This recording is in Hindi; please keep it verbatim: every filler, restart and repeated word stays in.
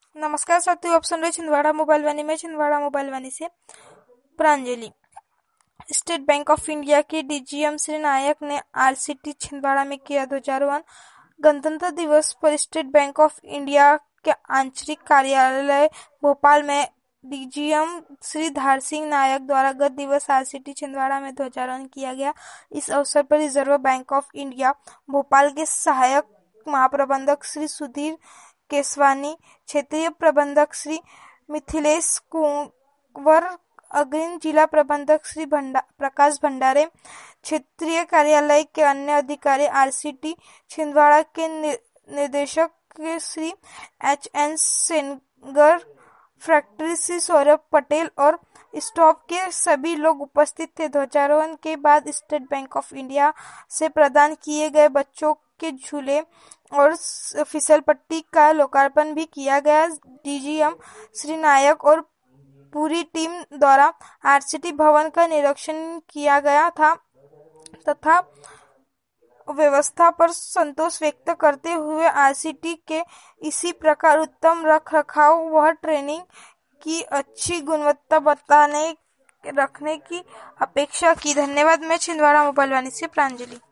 नमस्कार साथियों, आप सुन रहे छिंदवाड़ा मोबाइल वाणी में छिंदवाड़ा मोबाइल वाणी से प्रांजलि। स्टेट बैंक ऑफ इंडिया के डीजीएम श्री नायक ने आरसीटी छिंदवाड़ा में किया ध्वजारोहण। गणतंत्र दिवस पर स्टेट बैंक ऑफ इंडिया के आंचलिक कार्यालय भोपाल में डीजीएम श्री धार सिंह नायक द्वारा गत दिवस आरसीटी छिंदवाड़ा में ध्वजारोहण किया गया। इस अवसर पर reserve bank of India Bhopal के सहायक महाप्रबंधक श्री सुधीर केसवानी, क्षेत्रीय प्रबंधक श्री मिथिलेश कुंवर, अग्रणी जिला प्रबंधक श्री भंडा, प्रकाश भंडारे, क्षेत्रीय कार्यालय के अन्य अधिकारी, आरसीटी छिंदवाड़ा के निदेशक Shri H N Sengar, factory Shri Saurabh Patel और स्टाफ के सभी लोग उपस्थित थे। ध्वजारोहण के बाद स्टेट बैंक ऑफ इंडिया से प्रदान किए गए बच्चों के झूले और फिसल पट्टी का लोकार्पण भी किया गया। डीजीएम श्री नायक और पूरी टीम द्वारा आरसीटी भवन का निरीक्षण किया गया था तथा व्यवस्था पर संतोष व्यक्त करते हुए आरसीटी के इसी प्रकार उत्तम रख रखाव व ट्रेनिंग की अच्छी गुणवत्ता बताने रखने की अपेक्षा की। धन्यवाद। मैं छिंदवाड़ा मोबाइल वाणी से प्रांजलि।